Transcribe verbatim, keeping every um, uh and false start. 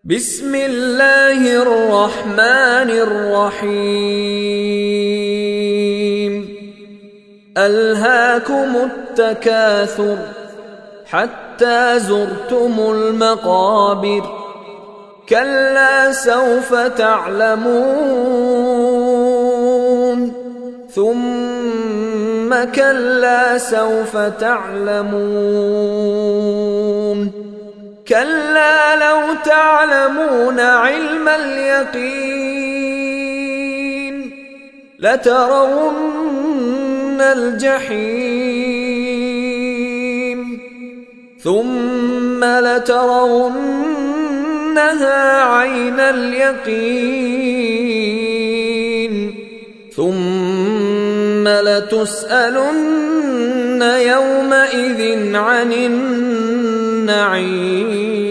بسم الله الرحمن الرحيم ألهاكم التكاثر حتى زرتم المقابر كلا سوف تعلمون ثم كلا سوف تعلمون كلا لو تعلمون علم اليقين لترون الجحيم ثم لترونها عين اليقين ثم لتسألن يومئذ عن النعيم